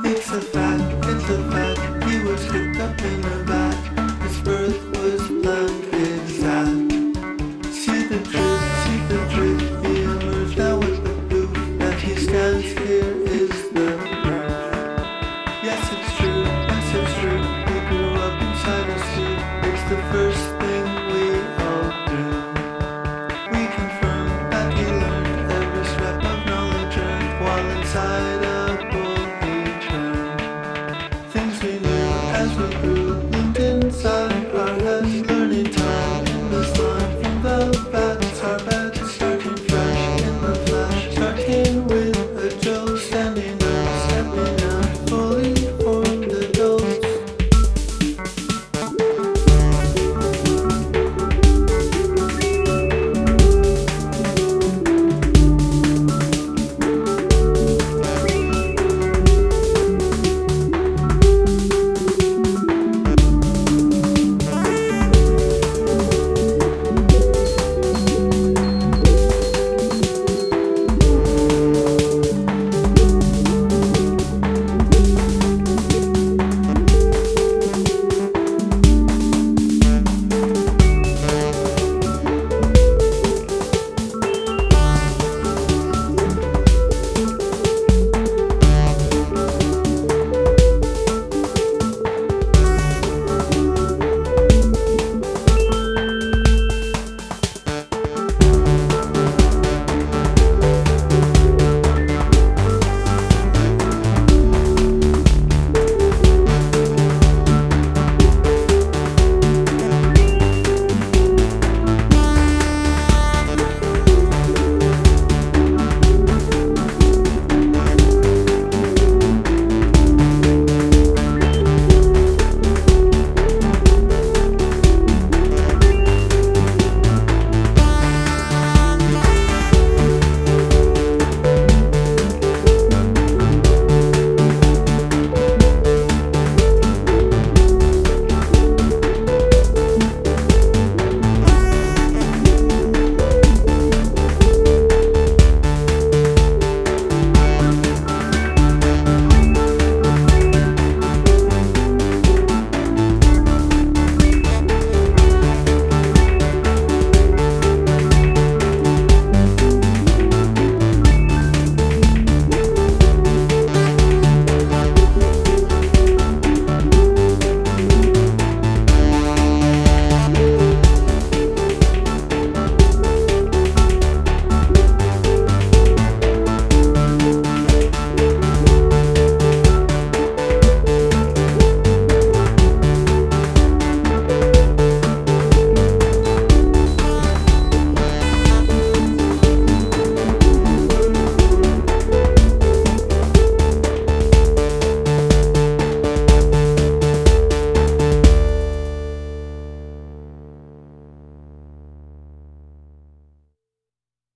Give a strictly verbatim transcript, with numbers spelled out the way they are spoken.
It's a fact, it's a fact. He was cooked up in a vat. His birth was planned, it's sad. See the truth, see the truth. He emerged now with the proof that he stands here is the proof. Yes, it's true, yes, it's true. He grew up inside us too. It's the first thing we all do. We confirm that he learned every step of knowledge earned while inside